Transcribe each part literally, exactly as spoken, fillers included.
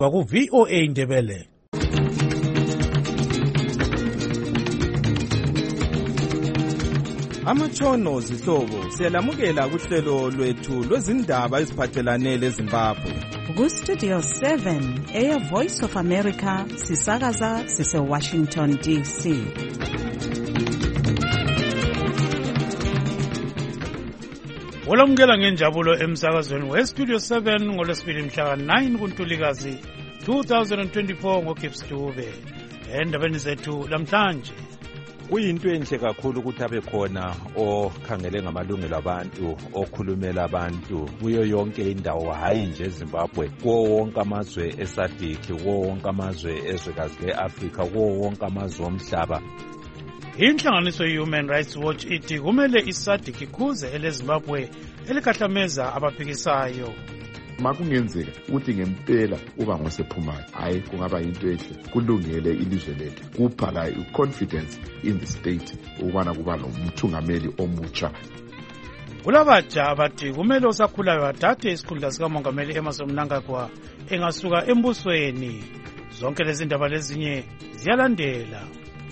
Kwaku V O A Ndebele. Amatshono zihlobo siyalamukela kuhlelo lwethu lwezindaba eziphathelane leZimbabwe. Ku Studio seven Air Voice of America sisakaza sise Washington D C. Olamukela ngenjabulo emsakazweni we Studio seven ngolwesibili mhla nine kuNtulikazi twenty twenty-four ngoGibbs Dube. Endabeni zethu lamhlanje kuyinto enhle kakhulu ukuthi abe khona okhangele ngamalungelo abantu, okhulumela abantu kuyo yonke indawo, hayi nje eZimbabwe, kuwo wonke amazwe eSADC, kuwo wonke amazwe ezwekazi leAfrika, kuwo wonke amazwe omhlaba. Inhlanganiso ye-Human Rights Watch ithi kumele iSADC ikhuze eleZimbabwe elikahlameza abaphikisayo. Makungenzeka ukuthi ngempela uba ngosephumayo, hayi kungaba yinto ehle, kulungele ilizwe lethu, kuphala i-confidence in the state ukubana kuba nomthungameli omutsha. Kulabatsha abathi kumele osakhulayo athathe isikhundla sikamongameli Emmerson Mnangagwa engasuka embusweni. Zonke lezi ndaba lezinye ziyalandela.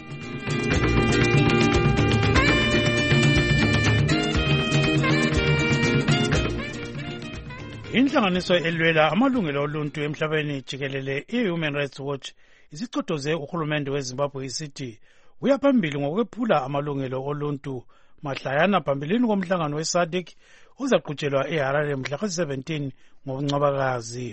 Inhlanganiso elwela amalungelo oluntu emhlabeni jikelele i-Human Rights Watch isicodoze uhulumende weZimbabwe isithi uyaphambili ngokwephula amalungelo oluntu mahlayana phambilini komhlangano weSADC uzaqhutshelwa eHarare mhla seventeen ngoNcwabakazi.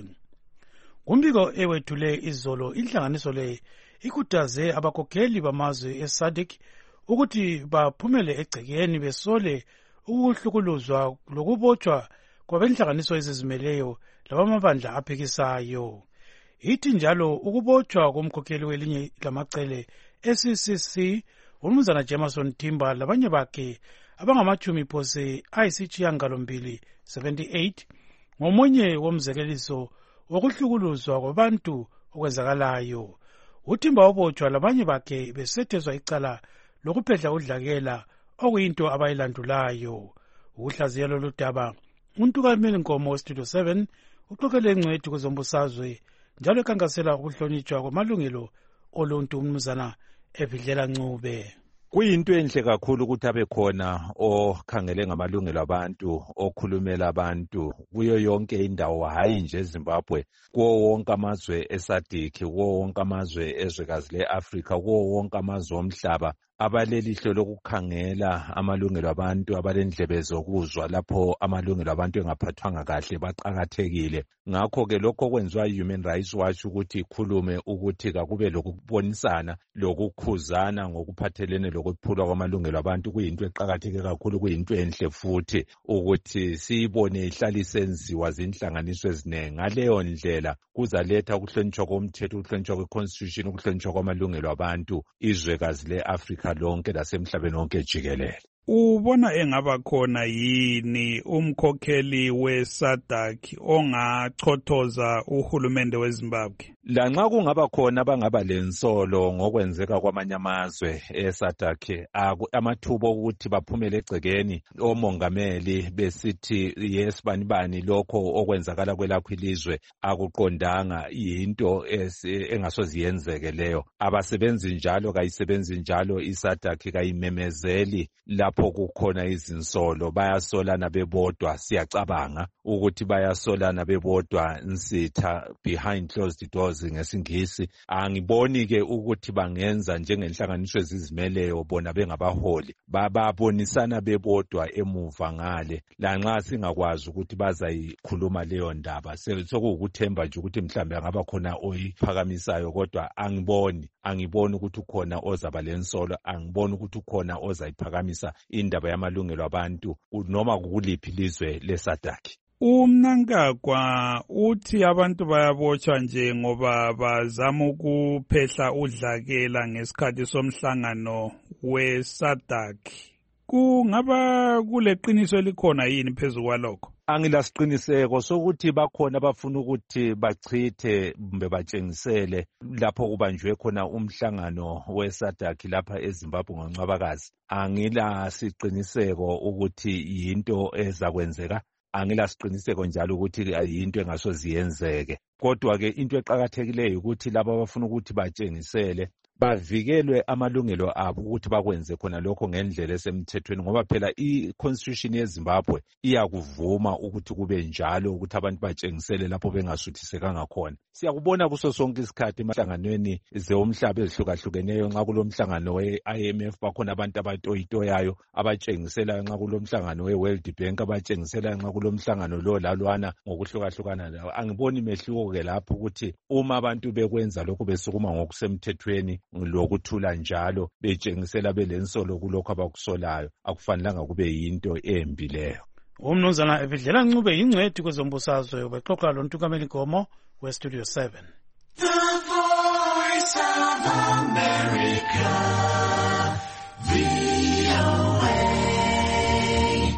Kumbiko ewethule izolo inhlanganiso le ikutaze abakhokheli bamazwe eSADC ukuthi baphumele egcekeni besole ukuhlukuluzwa lokubotshwa kwabenhlanganiso ezizimeleyo labamabandla aphikisayo. Ithi njalo ukubotshwa komkhokheli welinye lamacele S C C uMnumzana Jameson Timber labanye bakhe abangamachumi phose ayisishiyagalombili seventy-eight ngomunye womzekeliso wokuhlukuluzwa kwabantu okwenzakalayo. uTimber wabotshwa labanye bakhe besethezwa icala lokuphehla udlakela okuyinto abayilandulayo. Ukuhlaziya lolu daba uNtukameli Nkomo weStudio seven uxoxele ingcwethi kwezombusazwe njalo ekhankasela ukuhlonitshwa kwamalungelo oluntu uMnumzana Evidlela Ncube. Kuyinto enhle kakhulu ukuthi abe khona okhangele ngamalungelo abantu, okhulumela abantu kuyo yonke indawo, hayi nje eZimbabwe, kuwo wonke amazwe eSADC, kuwo wonke amazwe ezwekazi leAfrika, kuwo wonke amazwe omhlaba abalelihlo lokukhangela amalungelo abantu, abalendlebe zokuzwa lapho amalungelo abantu engaphathwanga kahle baqakathekile. Ngakho ke lokho kwenziwa i-Human Rights Watch ukuthi ikhulume ukuthi kakube lokubonisana lokukhuzana ngokuphathelene lokuphulwa kwamalungelo abantu kuyinto eqakatheke kakhulu, kuyinto enhle futhi ukuthi siyibone ihlala isenziwa zinhlanganiso ezinengi. Ngaleyo ndlela kuzaletha ukuhlonitshwa komthetho, ukuhlonitshwa kwe-constitution, ukuhlonitshwa kwamalungelo abantu izwekazi le-Afrika lonke lasemhlabeni wonke jikelele. Ubona engaba khona yini umkhokheli weSADC ongachothoza uhulumende weZimbabwe? Lanxa kungaba khona bangaba lensolo ngokwenzeka kwamanye amazwe eSADC, amathuba ukuthi baphumele egcekeni omongameli besithi yes bani bani lokho okwenzakala kwelakho ilizwe akuqondanga, yinto engasoze yenzeke leyo. Abasebenzi njalo kayisebenzi njalo iSADC kayimemezeli lapho kukhona izinsolo, bayasolana bebodwa. Siyacabanga ukuthi bayasolana bebodwa nsitha behind closed doors ngesingisi. Angiboni ke ukuthi bangenza njengenhlanganiso ezizimeleyo bona bengabaholi, bababonisana bebodwa emuva ngale. Lanxa singakwazi ukuthi bazayikhuluma leyo ndaba, sokuwukuthemba nje ukuthi mhlambe angaba khona oyiphakamisayo, kodwa angiboni angiboni ukuthi ukhona ozaba lensolo, angiboni ukuthi ukhona ozayiphakamisa indaba yamalungelo abantu noma kuliphi ilizwe leSADC. uMnangagwa uthi abantu bayabotshwa nje ngoba bazama ukuphehla udlakela ngesikhathi somhlangano weSADC. Kungaba kuleqiniso elikhona yini phezulu kwalokho? Angilasiqiniseko sokuthi bakhona bafuna ukuthi bachithe kumbe batshengisele lapho kubanjwe khona umhlangano weSADC lapha eZimbabwe ngoNcwabakazi. Angilasiqiniseko ukuthi yinto ezakwenzeka. angilasiqiniseko njalo ukuthi yinto engasoze yenzeke. Kodwa-ke into eqakathekileyo ukuthi laba abafuna ukuthi batshengisele bavikelwe amalungelo abo ukuthi bakwenze khona lokho ngendlela esemthethweni, ngoba phela i-constitution yeZimbabwe iyakuvuma ukuthi kube njalo, ukuthi abantu batshengisele lapho bengasuthisekanga khona. Siyakubona kuso sonke isikhathi emahlanganweni zomhlaba ezihlukahlukeneyo, nxa kulomhlangano we-I M F bakhona abantu abatoyitoyayo abatshengiselayo, nxa kulomhlangano we-World Bank abatshengiselayo, nxa kulomhlangano lo lalwana ngokuhlukahlukana lawo. Angiboni mehluko-ke lapho ukuthi uma abantu bekwenza lokhu besukuma ngokusemthethweni lokuthula njalo betshengisela belensolo kulokho abakusolayo, akufanelanga kube yinto embi leyo. Umnumzana Evidlela Ncube yingcwethi kwezombusazwe ubexoxa loNtukameli Gomo weStudio seven. The Voice of America, V O A.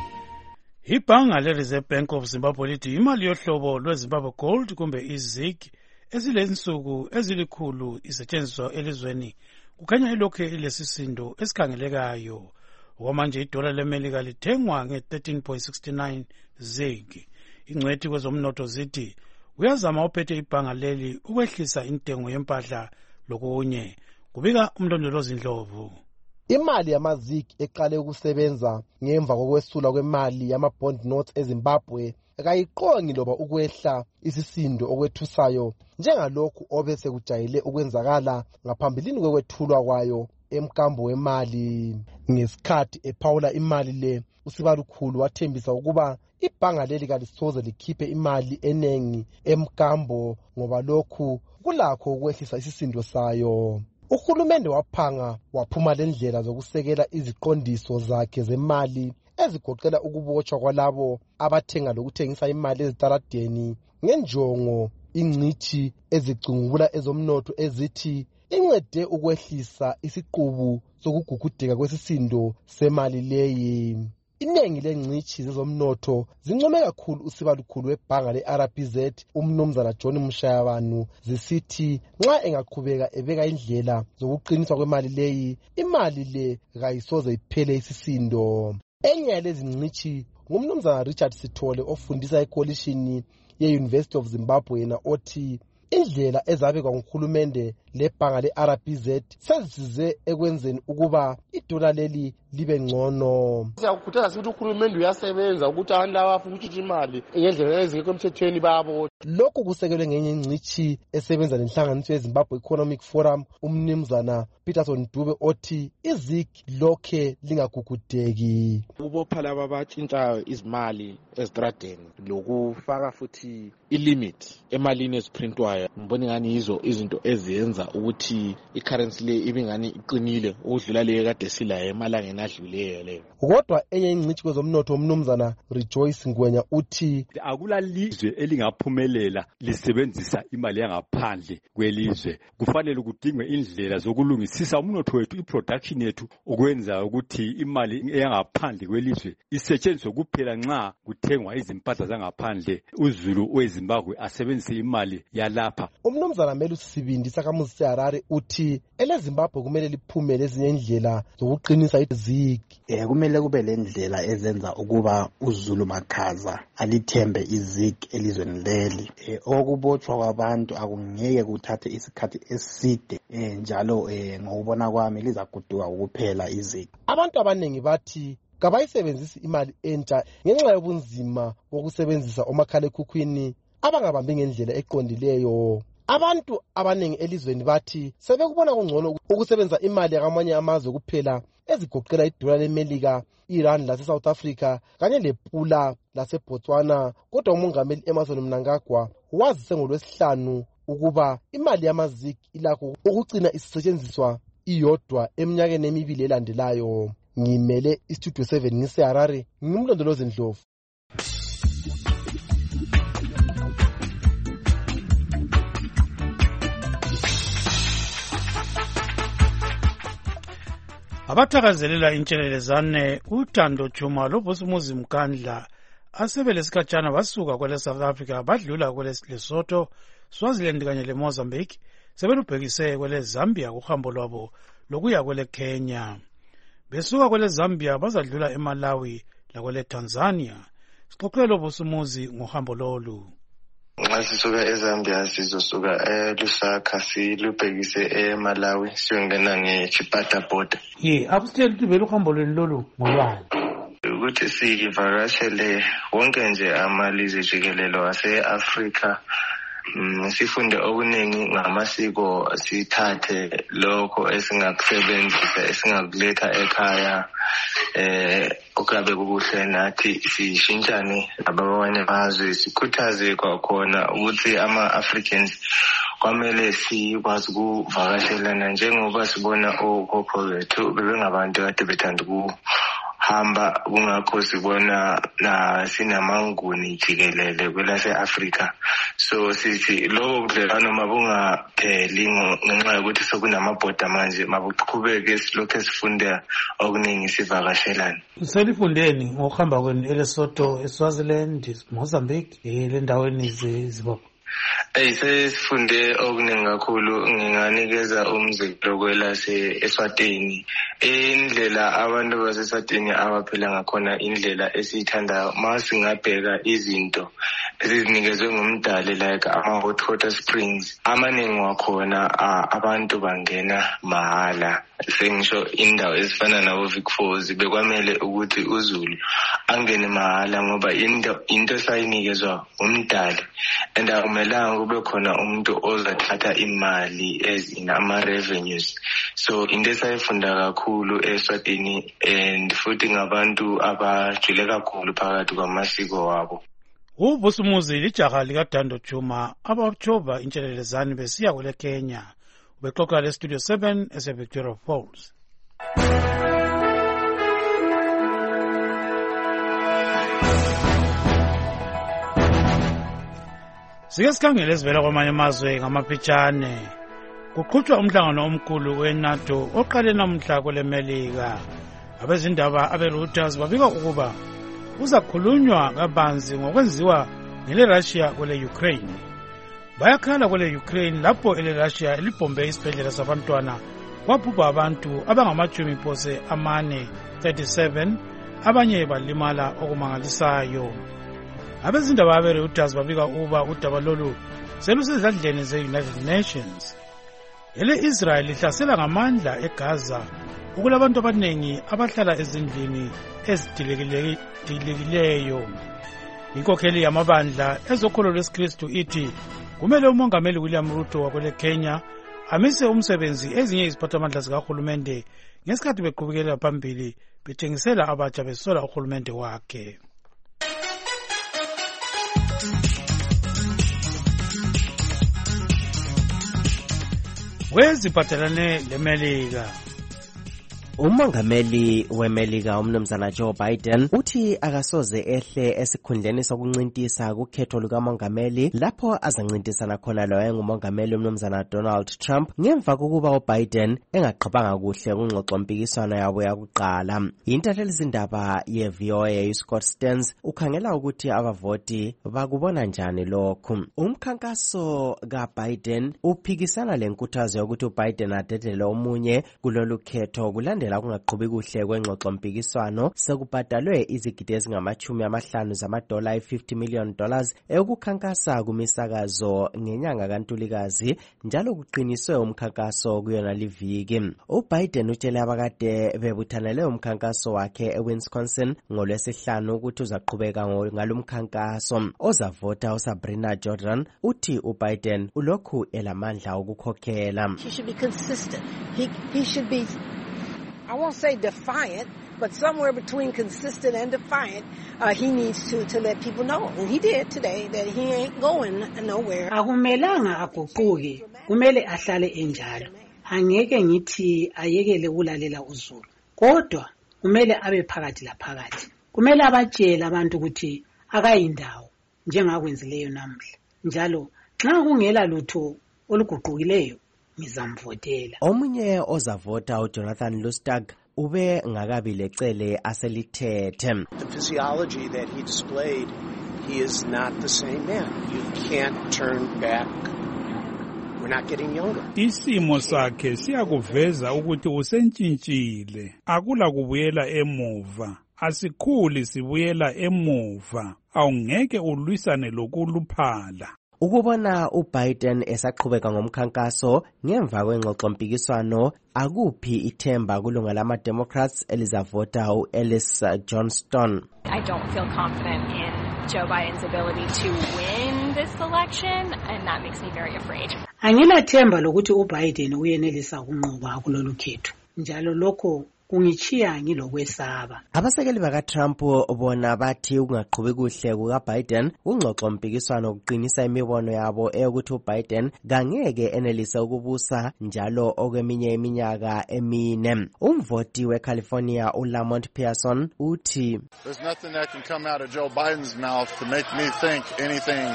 Ibhanga le-Reserve Bank of Zimbabwe lithi imali yohlobo lweZimbabwe Gold kumbe i-Z I G ezilensuku ezilikhulu isetshenziswa elizweni kukhanya ilokhu ilesisindo esikhangelekayo. Okwamanje idola leMelika lithengwa nge-thirteen point six nine Z I G. Ingcwethi kwezomnotho zithi uyazama ophethe ibhanga leli ukwehlisa intengo yempahla lokunye. Kubika umlondolozi Ndlovu. Imali yama-Z I G eqale ukusebenza ngemva kokwesula kwemali yama-bond notes eZimbabwe kayiqongi loba ukwehla isisindo okwethusayo njengalokhu obese kujayele ukwenzakala ngaphambilini kwekwethulwa kwayo emkambo wemali. Ngesikhathi ephawula imali le, uSibalukhulu wathembisa ukuba ibhanga leli kalisoze likhiphe imali enengi emkambo ngoba lokhu kulakho ukwehlisa isisindo sayo. Uhulumende waphanga waphuma lendlela zokusekela iziqondiso zakhe zemali ezigoqela ukubotshwa kwalabo abathenga lokuthengisa imali ezitaradeni ngenjongo. Ingcithi ezicungula ezomnotho ezithi incede ukwehlisa isiqubu sokugugudeka kwesisindo semali leyi. Inengi lengcithi zezomnotho zincome kakhulu uSibalukhulu webhanga le-R B Z umnumzana John Mushayabanu zisithi nxa engaqhubeka ebeka indlela zokuqiniswa kwemali leyi, imali le kayisoze iphele isisindo. Enye yalezi ngcithi ngumnumzana Richard Sithole ofundisa ekolishini ye-University of Zimbabwe yena othi indlela ezabekwa nguhulumende lebhanga le-R B Z sezisize ekwenzeni ukuba idola leli libe ngcono. Siyakukhuthaza ukuthi uhulumende uyasebenza ukuthi abantu laba abafuna ukutshitsha imali ngendlela ezingekho emthethweni bayabotshwa. Lokhu kusekelwe ngenye ingcithi esebenza nenhlanganiso yeZimbabwe Economic Forum umnumzana Peterson Dube othi i-Z I G lokhe lingagugudeki. Ukubopha laba abatshintshayo izimali ezitradeni lokufaka futhi ilimit emalini eziprintwayo, ngibona ngani yizo izinto eziyenza ukuthi i-currency le ibe ngani iqinile ukudlula leyo kade silayo emalangeni adluleyo leyo. Kodwa enye ingcithi kwezomnotho umnumzana Rejoice Ngwenya uthi akula lizwe elingaphumelela lisebenzisa imali yangaphandle kwelizwe. Kufanele kudingwe indlela zokulungisisa umnotho wethu, i-production yethu, ukwenza ukuthi imali eyangaphandle kwelizwe isetshenziswe kuphela nxa kuthengwa izimpahla zangaphandle, uZulu weZimbabwe asebenzise imali yalapha. Umnumzana Melusi Sibindi sakamuzi seHarare uthi eleZimbabwe kumele liphumele ezinye indlela zokuqinisa i-Z I G. Eh kumele kube lendlela ezenza ukuba uZulu makhaza alithembe i-Z I G elizweni leli. Eh okubotshwa kwabantu akungeke kuthathe isikhathi eside eh njalo eh ngokubona kwami lizaguduka ukuphela i-Z I G. Abantu abaningi bathi kabayisebenzisi imali entsha ngenxa yobunzima bokusebenzisa omakhalekhukhwini abangabambi ngendlela eqondileyo. Abantu abaningi elizweni bathi sebekubona kungcono ukusebenza imali yakamanye amazwe kuphela ezigoqela idola leMelika, iRand lase-South Africa kanye lepula lase-Botswana. Kodwa umongameli Emmerson Mnangagwa wazise ngolwesihlanu ukuba imali yama-Z I G ilakho ukugcina isisetshenziswa iyodwa eminyakeni emibili elandelayo. Ngimele iStudio seven ngiseHarare, ngimlondolozi Ndlovu. Abathakazelela intshelelezane uThando Chuma loBusumuzi Mkandla asebelesikhatshana basuka kwele South Africa badlula kwele Lesotho, Swaziland kanye leMozambique sebelubhekise kwele Zambia kuhambo lwabo lokuya kwele Kenya. Besuka kwele Zambia bazadlula eMalawi lakwele Tanzania sixoxele ubusumuzi ngohambo lolu. Nxa sisuka eZambia sizosuka eLusaka silubhekise eMalawi siyongena ngeChipata border. Ye, akusitshela ukuthi vele uhambo lwenu lolu ngolwani? Ukuthi sivakashele wonke nje amalizwe jikelelo ase-Afrika. Mm, sifunde okuningi ngamasiko sithathe lokho esingakusebenzisa esingakuletha ekhaya eh okabe kuhle nathi sishintshane nabanye amazwe sikhuthaze kwakhona ukuthi ama-Africans kwamele sikwazi ukuvakashelana njengoba sibona okhokho bethu bebengabantu kade bethanda ukuhamba kungakho sibona na sinamanguni jikelele kwelase-Afrika. So sithi lobo budlelwano mabungapheli ngenxa yokuthi sokunamabhoda manje mabuqhubeke silokhu sifunda okuningi sivakashelana. Selifundeni ngokuhamba kwenu eLesotho, eSwaziland, Mozambique, elendaweni zeZimbabwe? Eh sesifunde okuningi kakhulu. Nginganikeza umzekelo kwelase eSwatini. Indlela abantu baseSwatini abaphila ngakhona indlela esiyithandayo masingabheka izinto ezinikezwe ngumdali like ama hot water springs. Amaningi wakhona abantu bangena mahala. Sengisho indawo ezifana nabo Vic Falls bekwamele ukuthi uZulu angene mahala ngoba into into sayinikezwa umdali and akumelanga kube khona umuntu ozathatha imali ezina ama revenues. So into esayifunda kakhulu eSwatini and futhi ngabantu abajule kakhulu phakathi kwamasiko wabo. Ubusumuzi lijaha likaDando Juma abajova intshelelezane besiya kule Kenya. Ubexoxa le Studio seven ese Victoria Falls. Sike sikhangele sivela kwamanye amazwe ngamaphetshane. Kuqhutshwa umhlangano omkhulu weNATO oqale namhla kwele Melika. Abezindaba abeReuters babika ukuba uzakhulunywa kabanzi ngokwenziwa ngele Russia kwele Ukraine. Bayakhala kwele Ukraine lapho ele Russia elibombe isibhedlela sabantwana kwabhubha abantu abangamajumi phose amane thirty-seven abanye balimala okumangalisayo. Abezindaba abeReuters babika uba udaba lolu selusezandleni ze-United Nations. Ele Israel ihlasela ngamandla eGaza ukulabantu abanengi abahlala ezindlini ezidilikileyo. Inkokheli yamabandla ezokholo lwesikristu ithi kumele umongameli William Ruto wakwele Kenya amise umsebenzi ezinye iziphathamandla zikahulumende ngesikhathi beqhubekela phambili bethengisela abatsha besola uhulumende wakhe. Weziphathelane leMelika. Umongameli weMelika umnumzana Joe Biden uthi akasoze ehle esikhundleni sokuncintisa kukhetho lukamongameli lapho azancintisana khona loye ngumongameli umnumzana Donald Trump ngemva kokuba uBiden engaqhabanga kuhle kungxoxo mpikiswano yabo yakuqala. Intatheli zindaba ye-V O A uScott Stearns ukhangela ukuthi abavoti bakubona njani lokhu. Umkhankaso kaBiden uphikisana lenkuthazo yokuthi uBiden adedele omunye kulolu khetho kulandela kungaqhubi kuhle kwengxoxo mpikiswano sekubhadalwe izigidi ezingamachumi amahlanu zamadola i-fifty million dollars ekukhankasa kumisakazo ngenyanga kaNtulikazi njalo kuqiniswe umkhankaso kuyona liviki. uBiden utshele abakade bebuthanele umkhankaso wakhe eWisconsin ngolwesihlanu ukuthi uzaqhubeka ngalomkhankaso. Ozavota uSabrina Jordan uthi uBiden ulokhu elamandla okukhokhela. He should be consistent. He, he should be, I won't say defiant, but somewhere between consistent and defiant, uh, he needs to, to let people know. And he did today that he ain't going nowhere. Akumelanga aguquke, kumele ahlale enjalo. Angeke ngithi ayekele ulalela uZulu. Kodwa kumele abe phakathi la phakathi. Kumele abatshele abantu ukuthi akayindawo njengakwenzileyo namhla. Njalo nxa kungela lutho oluguqukileyo ngizamvotela. Omunye ozavota uJonathan Lustig ube ngakabi lecele aselithethe. The physiology that he displayed, he is not the same man. You can't turn back. We're not getting younger. Isimo sakhe siyakuveza ukuthi usentshintshile, akula kubuyela emuva. asikhuli sibuyela emuva, awungeke ulwisane lokuluphala. Ukubona uBiden esaqhubeka ngomkhankaso ngemva kwengxoxompikiswano akuphi ithemba kulunga lama-Democrats elizavota u-Ellis Johnston. I don't feel confident in Joe Biden's ability to win this election, and that makes me very afraid. Angilathemba lokuthi uBiden uyenelisa ukunqoba kulolu khetho. Njalo lokho kungichiya ngilokwesaba. Abasekeli baka-Trump bona bathi ukungaqhubi kuhle kuka-Biden ungxoxo mpikiswano ukuqinisa imibono yabo eyokuthi uBiden kangeke enelise ukubusa njalo okweminye iminyaka emine. Umvoti weCalifornia uLamont Pearson uthi, There's nothing that can come out of Joe Biden's mouth to make me think anything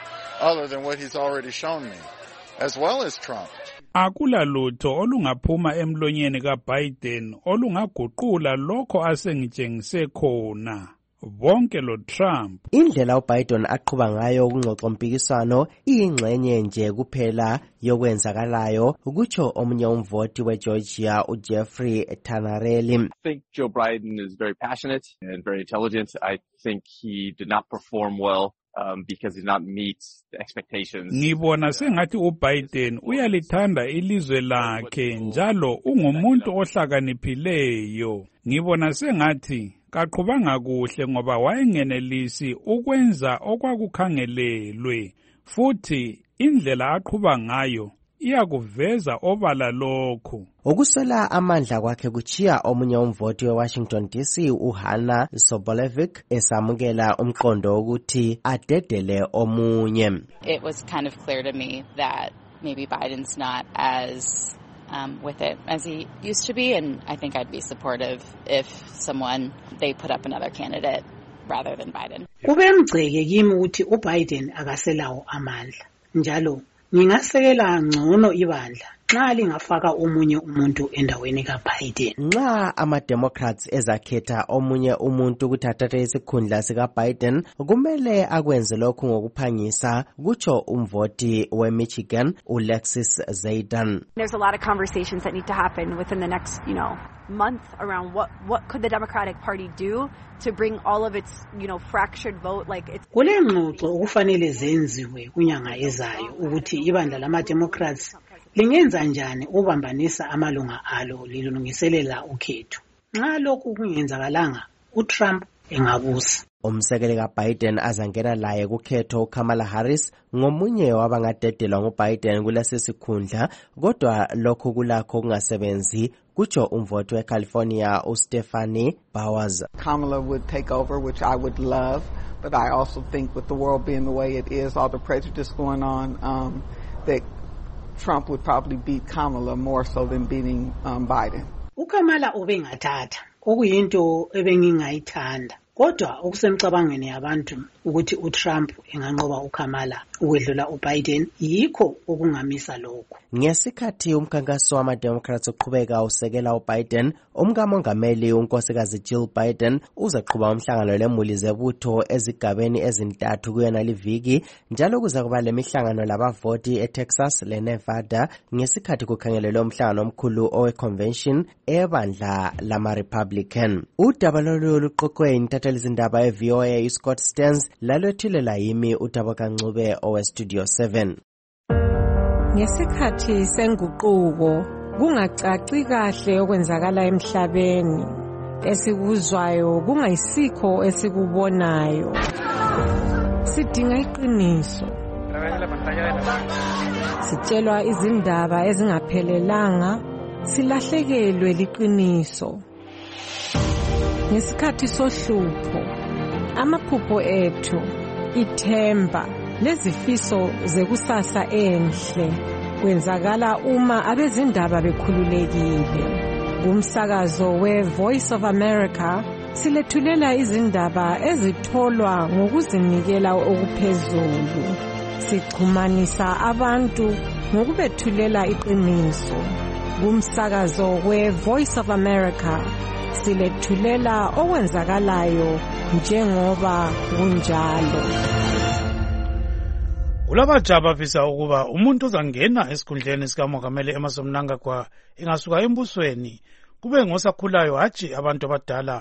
other than what he's already shown me, as well as Trump. Akula lutho olungaphuma emlonyeni kaBiden olungaguqula lokho asengitshengise khona. Bonke lo Trump. Indlela uBiden aqhuba ngayo ukungxoxa mpikiswano iyingxenye nje kuphela yokwenzakalayo, ukutsho omunye umvoti weGeorgia uJeffrey Tanarelli. I think Joe Biden is very passionate and very intelligent. I think he did not perform well. Um, because he did not meet the expectations. Ngibona sengathi uBiden uyalithanda ilizwe lakhe njalo ungumuntu ohlakaniphileyo. Ngibona sengathi kaqhubanga kuhle ngoba wayengenelisi ukwenza okwakukhangelelwe, futhi indlela aqhuba ngayo iyakuveza obala lokho. Ukusola amandla kwakhe kuchiya omunye umvoti weWashington D C uHanna Sobolevic esamukela umqondo ukuthi adedele omunye. It was kind of clear to me that maybe Biden's not as um, with it as he used to be, and I think I'd be supportive if someone, they put up another candidate rather than Biden. Kube mgceke kimi ukuthi uBiden akaselawo amandla. Njalo ngingasekela ngcono ibandla nxa lingafaka omunye umuntu endaweni kaBiden. Nxa ama-Democrats ezakhetha omunye umuntu ukuthi athathe isikhundla sikaBiden, kumele akwenze lokhu ngokuphangisa, kutsho umvoti weMichigan uLexis Zaydan. There's a lot of conversations that need to happen within the next, you know, month around what what could the Democratic Party do to bring all of its, you know, fractured vote, like it's. Kule ngxoxo okufanele zenziwe kunyanga ezayo ukuthi ibandla lama-Democrats lingenza njani ubambanisa amalunga alo lilungiselela ukhetho. Nxa lokhu kungenzakalanga, uTrump engabusa. Umsekeli kaBiden azangena laye kukhetho uKamala Harris ngomunye wabangadedelwa nguBiden kulesi sikhundla, kodwa lokho kulakho kungasebenzi, kutsho umvoti weCalifornia uStephanie Bowers. Kamala would take over, which I would love, but I also think with the world being the way it is, all the prejudice going on, um, that Trump would probably beat Kamala more so than beating um, Biden. uKamala ubengathatha okuyinto ebengingayithanda, kodwa okusemcabangweni yabantu ukuthi uTrump enganqoba uKamala ukwedlula uBiden yikho okungamisa lokho. Ngesikhathi umkhankaso wama-Democrats uqhubeka usekela uBiden, umkamongameli unkosikazi Jill Biden uzaqhuba umhlangano lemuli zebutho ezigabeni ezintathu kuyona liviki, njalo kuza kuba lemihlangano labavoti eTexas leNevada ngesikhathi kukhangelelwe umhlangano omkhulu owe-convention ebandla lama-Republican. Udaba lolu luqoqwe intatheli zindaba ye-V O A uScott Stearns lalwethulela yimi uDabo Kancube owe-Studio seven. Ngesikhathi senguquko kungacaci kahle okwenzakala emhlabeni, esikuzwayo kungayisikho esikubonayo. Sidinga iqiniso. Sitshelwa izindaba ezingaphelelanga, silahlekelwe liqiniso. Ngesikhathi sohlupho, amaphupho ethu, ithemba lezifiso zekusasa enhle kwenzakala uma abezindaba bekhululekile. Kumsakazo we-Voice of America silethulela izindaba ezitholwa ngokuzinikela okuphezulu. Sixhumanisa abantu ngokubethulela iqiniso. Kumsakazo we-Voice of America silethulela okwenzakalayo njengoba kunjalo. Ulabajaba bafisa ukuba umuntu uzangena esikhundleni sikamongameli Emmerson Mnangagwa engasuka embusweni kube ngosakhulayo hatshi abantu abadala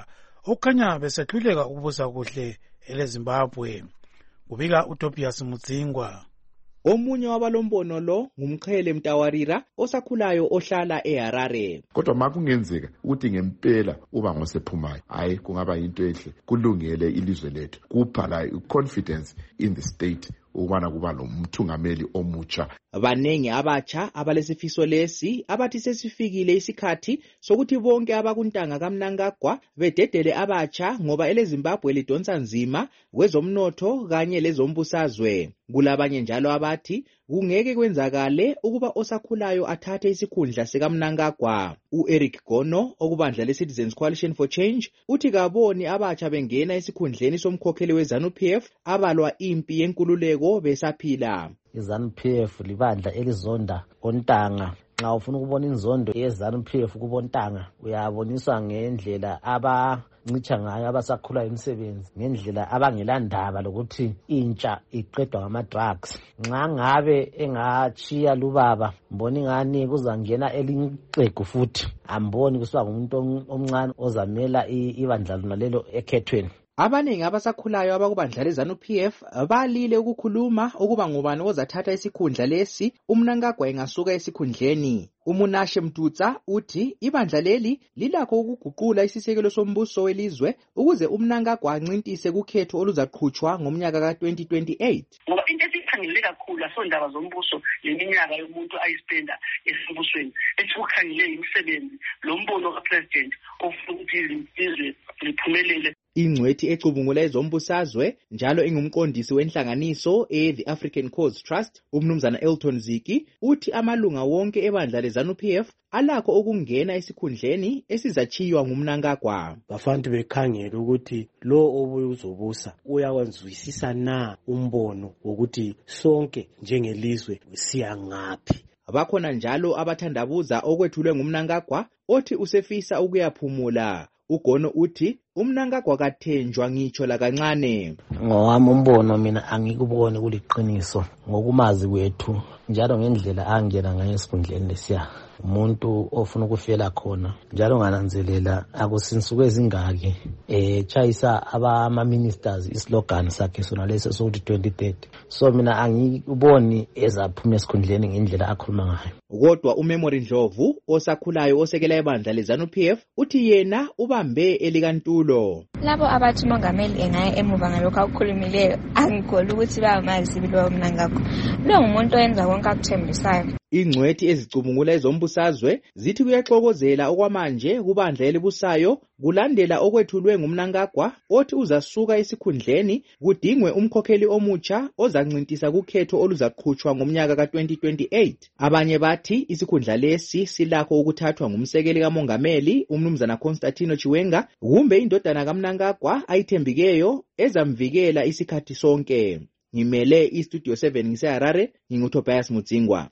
okukhanya besehluleka ukubusa kuhle eleZimbabwe. Kubika uTobias Mudzingwa. Omunye wabalombono lo ngumqhele Mtawarira osakhulayo ohlala eHarare. Kodwa makungenzeka ukuthi ngempela uba ngosephumayo, hayi kungaba into ehle, kulungele ilizwe lethu. Kuphala confidence in the state ukubana kuba lomthungameli omutsha. Banengi abatsha abalesifiso lesi abathi sesifikile isikhathi sokuthi bonke abakuntanga kaMnangagwa bededele abatsha ngoba eleZimbabwe lidonsa nzima kwezomnotho kanye lezombusazwe. Kulabanye njalo abathi kungeke kwenzakale ukuba osakhulayo athathe isikhundla sikaMnangagwa. uEric Gono okubandla leCitizens Coalition for Change uthi kaboni abatsha bengena esikhundleni somkhokheli weZANU-P F abalwa impi yenkululeko besaphila. iZANU-P F libandla elizonda ontanga. Nxa ufuna ukubona inzondo yeZANU-P F kubontanga uyaboniswa ngendlela abancicha ngayo abasakhula imisebenzi, ngendlela abangelandaba lokuthi intsha iqedwa ngama drugs. Nxa ngabe engachiya lubaba mboni ngani kuzangena elincegu futhi, amboni kusiba ngumuntu omncane ozamela ibandla lona lelo ekhethweni. Abanengi abasakhulayo abakubandla leZANU-P F balile ukukhuluma ukuba ngubani ozathatha isikhundla lesi uMnangagwa engasuka esikhundleni. uMunashe Mtutsa uthi ibandla leli lilakho ukuguqula isisekelo sombuso welizwe ukuze uMnangagwa ancintise kukhetho oluzaqhutshwa ngomnyaka ka twenty twenty-eight. Ngoba into esikhangele kakhulu asondaba zombuso leminyaka yomuntu ayispenda esibusweni ethukhangele imisebenzi lombono kaPresident ofuna ukuthi izizwe liphumelele. Ingcwethi ecubungula ezombusazwe njalo ingumqondisi wenhlanganiso e-The African Cause Trust umnumzana Elton Ziki uthi amalunga wonke ebandla leZANU-P F alakho ukungena esikhundleni esizachiywa nguMnangagwa. Bafanele bekhangele ukuthi lo obuye uzobusa uyawazwisisa na umbono wokuthi sonke njengelizwe siya ngaphi. Bakhona njalo abathandabuza okwethulwe nguMnangagwa othi usefisa ukuyaphumula. Ugono uthi uMnangagwa kathenjwa ngitsho la kancane. Ngowami umbono mina angikubone kuliqiniso ngokumazi kwethu njalo ngendlela angena ngayo esikhundleni lesiya. Umuntu ofuna ukufela khona njalo ngananzelela akusinsuku ezingaki eh chayisa abama ministers islogan sakhe sona leso sokuthi twenty thirty. So mina angikuboni ezaphuma esikhundleni ngendlela akhuluma ngayo. Kodwa uMemory Ndlovu osakhulayo osekela ebandla leZANU-P F uthi yena ubambe elikantulo. Labo abathi uMongameli engaya emuva ngalokho akukhulumileyo angikholwa ukuthi bayamazi bilo Mnangagwa. Lo ngumuntu oyenza konke akuthembisayo. Ingcwethi ezicubungula ezombusazwe zithi kuyaxokozela okwamanje kubandla elibusayo kulandela okwethulwe nguMnangagwa othi uzasuka esikhundleni kudingwe umkhokheli omutsha ozancintisa kukhetho oluzaqhutshwa ngomnyaka ka twenty twenty-eight. Abanye bathi isikhundla lesi silakho ukuthathwa ngumsekeli kaMongameli umnumzana Constantino Chiwenga kumbe indodana kaMnangagwa ayithembikeyo ezamvikela isikhathi sonke. Ngimele iStudio seven ngiseHarare nginguTobias Mudzingwa.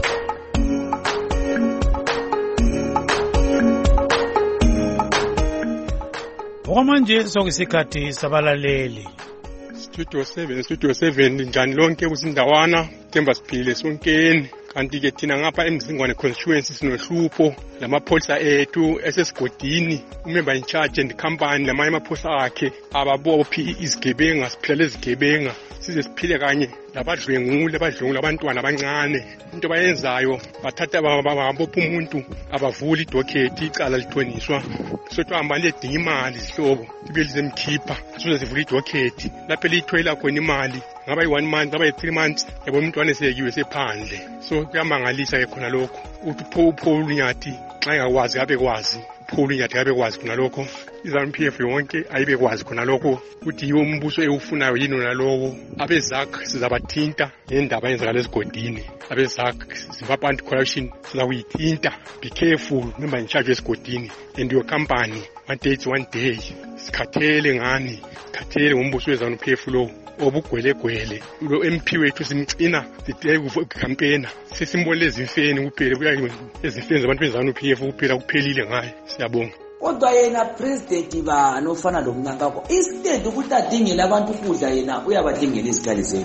Okwamanje sokusikhathi sabalaleli. Studio seven, Studio seven njani lonke kuzindawana Themba siphile sonkeni. Kanti ke thina ngapha eMzingwane constituency sinohlupho lamapholisa ethu esesigodini umember in charge and company lamanye amapholisa akhe ababophi izigebenga siphila lezigebenga size siphile kanye labadlwengule abadlwengula abantwana abancane into bayenzayo bathatha babopha umuntu abavula idocket icala lithoniswa sothi hamba ledinga imali sihlobo ibelize mkhipha size sivula idocket lapho elithoyela khona imali ngaba yi one month ngaba yi three months yabo umntwana eseyiwe sephandle so kuyamangalisa ke khona lokho uthi pho pho unyathi xa engakwazi abe kwazi pho unyathi abe kwazi khona lokho iZANU-P F yonke ayibe kwazi khona lokho ukuthi yiwo umbuso ewufunayo yini nalowo abezakhe sizabathinta ngendaba yenzakala esigodini abezakhe Zimbabwe Anti-Corruption sizakuyithinta be careful remember in charge esigodini and your company one day one day sikhathele ngani sikhathele ngombuso weZANU-P F lo obugwelegwele lo M P wethu simcina siday kucampaign sesimbonile ezimfeni kuphela kuya ezimfeni zabantu beZANU-P F kuphela kuphelile ngaye siyabonga. Kodwa yena president ba nofana lo Mnangagwa instead ukuthi adingele abantu ukudla yena uyabadingela izikali zethu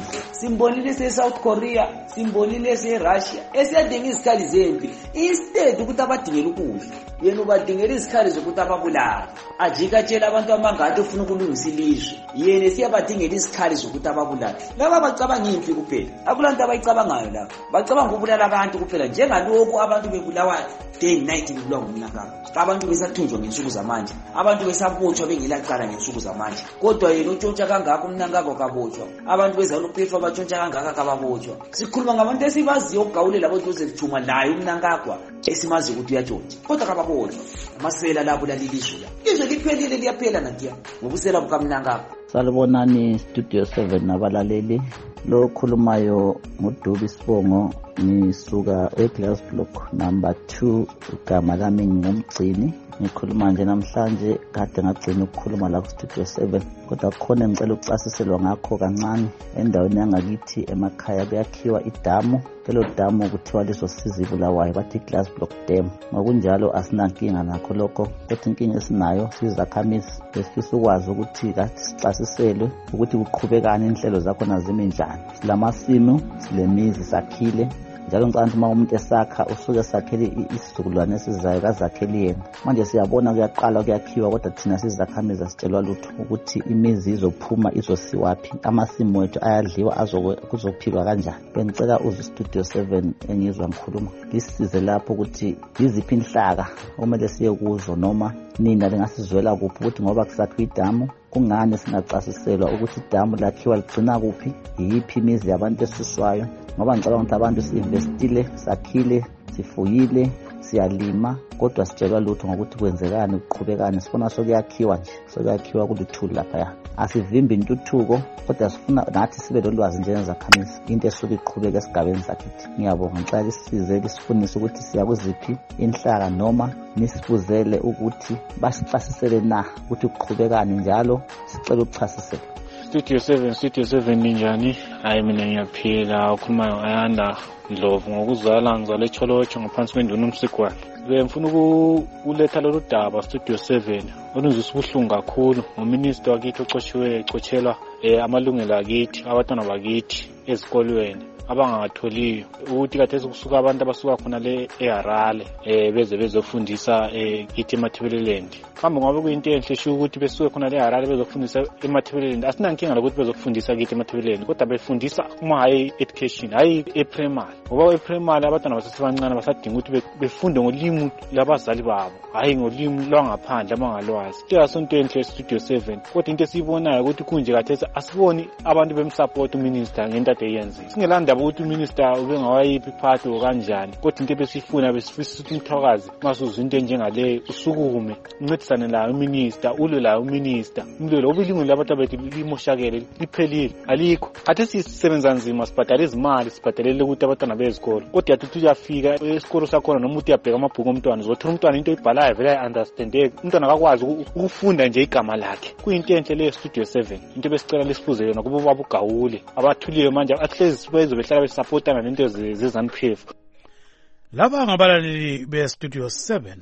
simbonile se-South Korea, simbonile se-Russia esiyadinga izikhali zempi instead ukuthi abadingela ukudla yena ubadingela izikhali zokuthi ababulala ajikatshela abantu amangathi ufuna ukulungisa ilizwe yena siyabadingela izikhali zokuthi ababulala laba bacabanga impi kuphela akulanto abayicabangayo la bacabanga ukubulala abantu kuphela njengalokhu abantu bebulawa day and night bebulawa ngumnangabo abantu besathunjwa ngensuku zamanje abantu besabotshwa bengelacala ngensuku zamanje kodwa yena utshontsha kangaka umnangabo kabotshwa abantu bezaluphefwa batshontsha kangaka kababotshwa sikhuluma ngabantu esibaziyo ukugawulela boduze zithuma naye umnangagwa esimazi ukuthi uyatshontsha kodwa kababotshwa amasela labo lalilizwe izwe liphelile liyaphela nantiya ngobusela bukamnangagwa. Salibonani Studio seven nabalaleli, lo khulumayo nguDubi Sibongo, ngisuka eGlass Block number two, igama lami ngumgcini. Ngikhuluma nje namhlanje kade ngagcina ukukhuluma la ku Studio seven kodwa khona ngicela ukucasiselwa ngakho kancane. Endaweni yangakithi emakhaya kuyakhiwa idamu, lelo damu kuthiwa lizosiza ibulawayo bathi Glass Block Dam. Ngokunjalo asinankinga nakho lokho, kodwa inkinga esinayo sizakhamisi besifisa ukwazi ukuthi kathi sicasiselwe ukuthi kuqhubekani inhlelo zakho nazimi njani. Silamasimu, silemizi sakhile, njalo ngicela ukuthi uma umuntu esakha usuke sakhele isizukulwane esizayo kazakhele yena. Manje siyabona kuyaqala kuyakhiwa kodwa thina sizakhamiza sitshelwa lutho ukuthi imizi izophuma izosiwaphi, amasimu wethu ayadliwa azokuzophilwa kanjani. Bengicela uze Studio seven engizwa ngikhuluma ngisize lapho ukuthi yiziphi inhlaka okumele siye kuzo noma nina lingasizwela kuphi ukuthi ngoba kusakhiwa idamu kungani singacasiselwa ukuthi idamu lakhiwa ligcina kuphi, yiphi imizi yabantu esiswayo. Ngoba ngicabanga ukuthi abantu si-investile, sakhile, sifuyile, siyalima kodwa sitshelwa lutho ngokuthi kwenzekani ukuqhubekani. Sifuna sokuyakhiwa nje, sokuyakhiwa kuluthuli lapha. Asivimbi intuthuko kodwa sifuna nathi sibe lolwazi njengezakhamisi into esuke iqhubeka esigabeni sakithi. Ngiyabonga, ngicela isize lisifunise ukuthi siya kuziphi inhlaka noma nisifuzele ukuthi basicasisele na ukuthi kuqhubekani njalo sicela ukuchasisela. Studio seven, Studio seven ninjani? Hayi mina ngiyaphila, ukhulumayo Ayanda Ndlovu ngokuzala ngizale eCholotsho ngaphansi kwenduna uMsigwane. Bengifuna ukuletha lolu daba Studio seven oluzisa ubuhlungu kakhulu ngominister wakithi oxoshiwe ecotshelwa amalungelo akithi abantwana bakithi ezikolweni abangatholiyo ukuthi kathesi kusuka abantu abasuka khona le eHarare eh beze bezofundisa eh kithi eMathebeleland. Kambe ngabe kuyinto enhle sho ukuthi besuke khona le eHarare bezofundisa eMathebeleland. Asinankinga lokuthi bezofundisa kithi eMathebeleland kodwa befundisa uma high education hayi eprimary. Ngoba eprimary abantwana basesebancane basadinga ukuthi befunde ngolimi labazali babo hayi ngolimi lwangaphandle abangalwazi. Kuyasonto enhle Studio seven kodwa into esibonayo ukuthi kunje kathesi asiboni abantu bemsupport uminister ngento ade yenza. Singelanda ukuthi uminister ube ngawayiphi iphathi kanjani kodwa into ebesifuna besifisa ukuthi umthakazi masuzwa into enjengale usukume uncedisane la uminister ulwe la uminister umlilo obilingo labantu abethi limoshakele liphelile alikho. Athe sisebenza nzima sibhadala izimali sibhadalele ukuthi abantwana bezikolo kodwa yathi uyafika esikolo sakhona noma uthi uyabheka amabhuku omntwana uzothola umntwana into oyibhalayo vele understandeke umntwana akakwazi ukufunda nje igama lakhe. Kuyinto enhle le Studio seven into besicela lisifuze yona kuba baba ugawule abathuliwe manje ahlezi sibezo behlala besupportana nento ze-ZANU P F. Laba ngabalaleli be-Studio seven.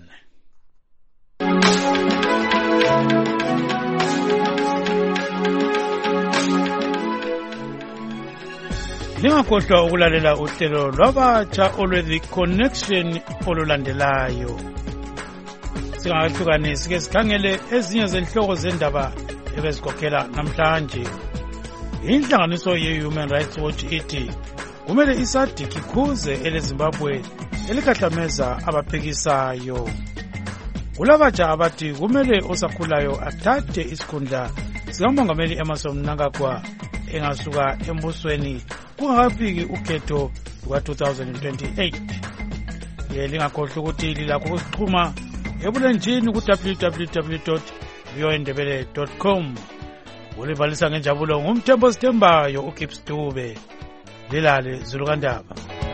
Lingakhohlwa ukulalela uhlelo lwabatsha olwe-The Connection olulandelayo. Singakahlukanisi ke sikhangele ezinye zenhloko zendaba ebezikhokhela namhlanje. Inhlanganiso ye-Human Rights Watch ithi kumele isadiki ikhuze eleZimbabwe elikahlameza abaphekisayo. Kulabatsha abathi kumele osakhulayo athathe isikhundla sikamongameli Emmerson Mnangagwa engasuka embusweni kungakafiki ukhetho luka two thousand twenty-eight. Lingakhohlwa ukuthi lilakho ukusixhuma ebulenjini ku w w w dot v o ndebele dot com. Ulibalisa ngenjabulo ngumthembo sithembayo uGibbs Dube. Lilale Zulukandaba.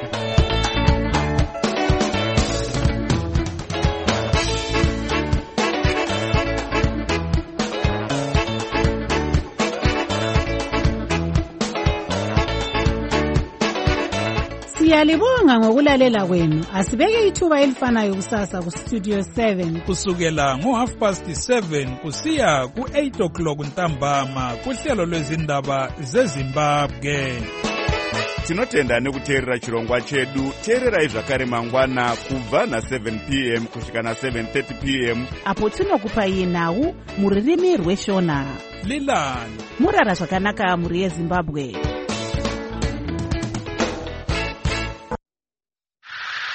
Siyalibonga ngokulalela kwenu. Asibeke ithuba elifanayo kusasa ku Studio seven kusukela ngo half past seven kusiya ku eight o'clock ntambama kuhlelo lwezindaba zeZimbabwe. tinotenda nekuteerera chirongwa chedu. Teererai zvakare mangwana kubva na seven p m kusvika na seven thirty p m apo tinokupai nhau mururimi rweshona. Lilani murara zvakanaka muri yeZimbabwe.